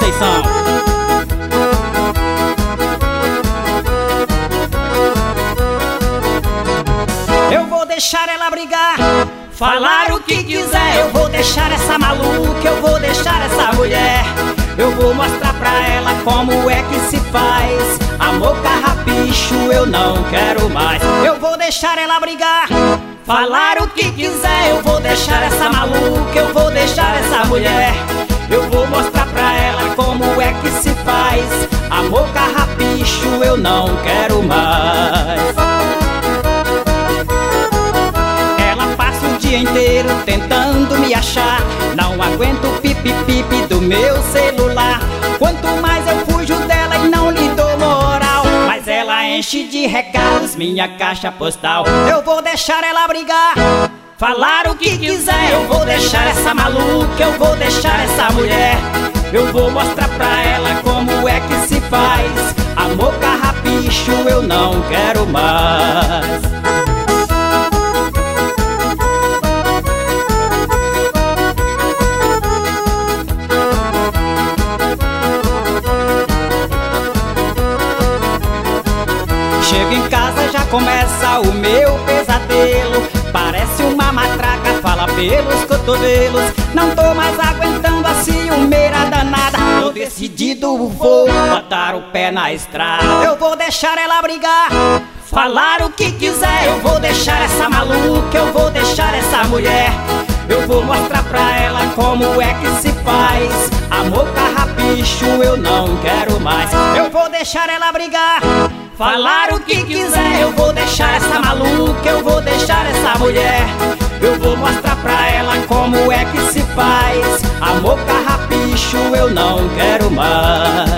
Conceição. Eu vou deixar ela brigar, falar o que quiser. Eu vou deixar essa maluca, eu vou deixar essa mulher. Eu vou mostrar pra ela como é que se faz. Amor carrapicho eu não quero mais. Eu vou deixar ela brigar, falar o que quiser. Eu vou deixar essa maluca, eu vou deixar essa mulher. Eu vou mostrar pra ela como é que se faz. Amor carrapicho eu não quero mais. Inteiro tentando me achar, não aguento o pipi-pipi do meu celular. Quanto mais eu fujo dela e não lhe dou moral, mas ela enche de recados minha caixa postal. Eu vou deixar ela brigar, falar o que quiser. Eu vou deixar essa maluca, eu vou deixar essa mulher. Eu vou mostrar pra ela como é que se faz. Amor carrapicho eu não quero mais. Chego em casa, já começa o meu pesadelo. Parece uma matraca, fala pelos cotovelos. Não tô mais aguentando a ciumeira danada. Tô decidido, vou botar o pé na estrada. Eu vou deixar ela brigar, falar o que quiser. Eu vou deixar essa maluca, eu vou deixar essa mulher. Eu vou mostrar pra ela como é que se faz. Amor carrapicho eu não quero mais. Eu vou deixar ela brigar, falar o que quiser. Eu vou deixar essa maluca, eu vou deixar essa mulher. Eu vou mostrar pra ela como é que se faz. Amor carrapicho eu não quero mais.